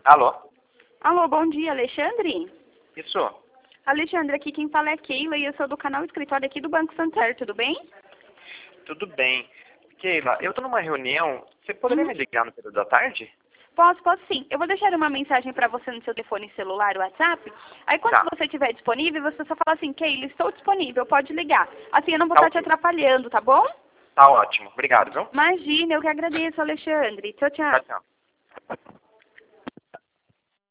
Alô? Alô, bom dia, Alexandre? Isso. Alexandre, aqui quem fala é Keila e eu sou do canal Escritório aqui do Banco Santander, tudo bem? Tudo bem. Keila, eu tô numa reunião. Você poderia me ligar no período da tarde? Posso sim. Eu vou deixar uma mensagem para você no seu telefone celular, WhatsApp. Aí quando Tá. você estiver disponível, você só fala assim, Keila, estou disponível, pode ligar. Assim eu não vou Tá estar te ok. atrapalhando, tá bom? Tá ótimo. Obrigado, viu? Imagina, eu que agradeço, Alexandre. Tchau, Tchau, tchau. tchau.